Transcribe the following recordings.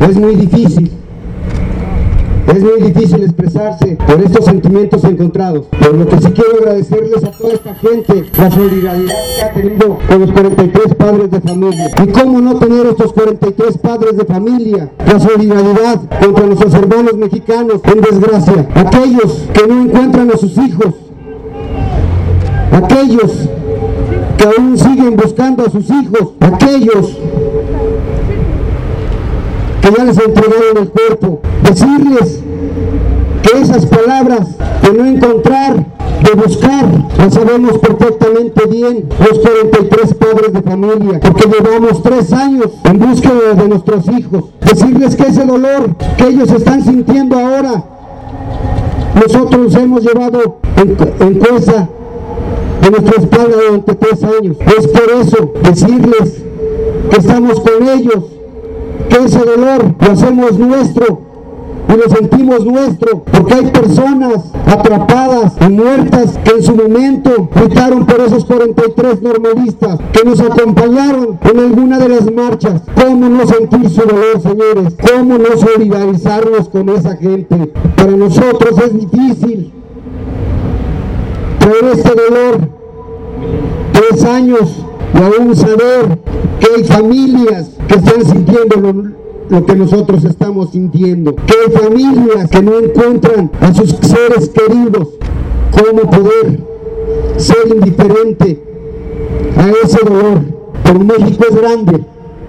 Es muy difícil expresarse por estos sentimientos encontrados. Por lo que sí quiero agradecerles a toda esta gente la solidaridad que ha tenido con los 43 padres de familia. Y cómo no tener estos 43 padres de familia, la solidaridad contra nuestros hermanos mexicanos en desgracia, aquellos que no encuentran a sus hijos, aquellos que aún siguen buscando a sus hijos, aquellos que ya les entregaron el cuerpo. Decirles que esas palabras de no encontrar, de buscar, las sabemos perfectamente bien los 43 padres de familia, porque llevamos 3 años en búsqueda de nuestros hijos. Decirles que ese dolor que ellos están sintiendo ahora, nosotros hemos llevado en cosa de nuestra espalda durante 3 años. Es por eso decirles que estamos con ellos, que ese dolor lo hacemos nuestro y lo sentimos nuestro, porque hay personas atrapadas y muertas que en su momento gritaron por esos 43 normalistas que nos acompañaron en alguna de las marchas. ¿Cómo no sentir su dolor, señores? ¿Cómo no solidarizarnos con esa gente? Para nosotros es difícil traer este dolor, 3 años, y aún saber que hay familias que están sintiendo lo que nosotros estamos sintiendo, que hay familias que no encuentran a sus seres queridos. ¿Cómo poder ser indiferente a ese dolor? Pero México es grande,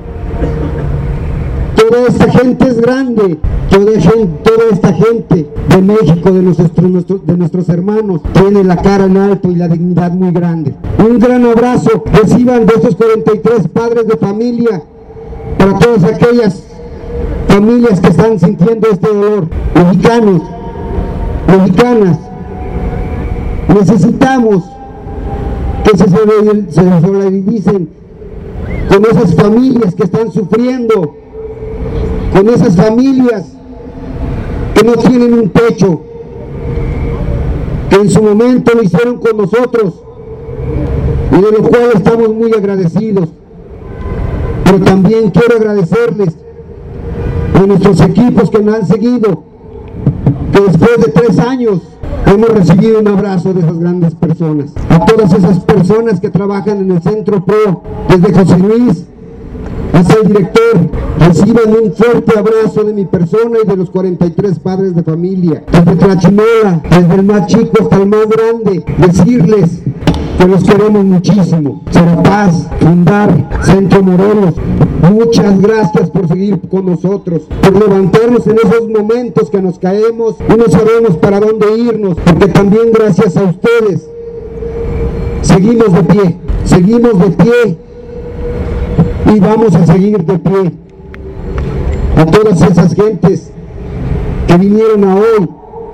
toda esta gente es grande, toda esta gente de México, de nuestros hermanos, tiene la cara en alto y la dignidad muy grande. Un gran abrazo reciban de estos 43 padres de familia para todas aquellas familias que están sintiendo este dolor. Mexicanos, mexicanas, necesitamos que se solidaricen con esas familias que están sufriendo, con esas familias que no tienen un techo, que en su momento lo hicieron con nosotros y de lo cual estamos muy agradecidos. Pero también quiero agradecerles a nuestros equipos que me han seguido, que después de 3 años hemos recibido un abrazo de esas grandes personas. A todas esas personas que trabajan en el Centro PRO, desde José Luis hasta el director, reciban un fuerte abrazo de mi persona y de los 43 padres de familia. Desde Tlachinola, desde el más chico hasta el más grande, decirles que los queremos muchísimo. Serapaz, Fundar, Centro Morelos, muchas gracias por seguir con nosotros, por levantarnos en esos momentos que nos caemos y no sabemos para dónde irnos, porque también gracias a ustedes seguimos de pie y vamos a seguir de pie. A todas esas gentes que vinieron a hoy,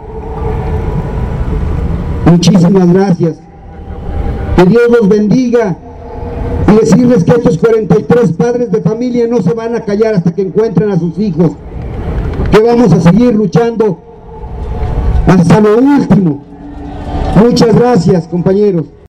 muchísimas gracias. Que Dios los bendiga y decirles que estos 43 padres de familia no se van a callar hasta que encuentren a sus hijos, que vamos a seguir luchando hasta lo último. Muchas gracias, compañeros.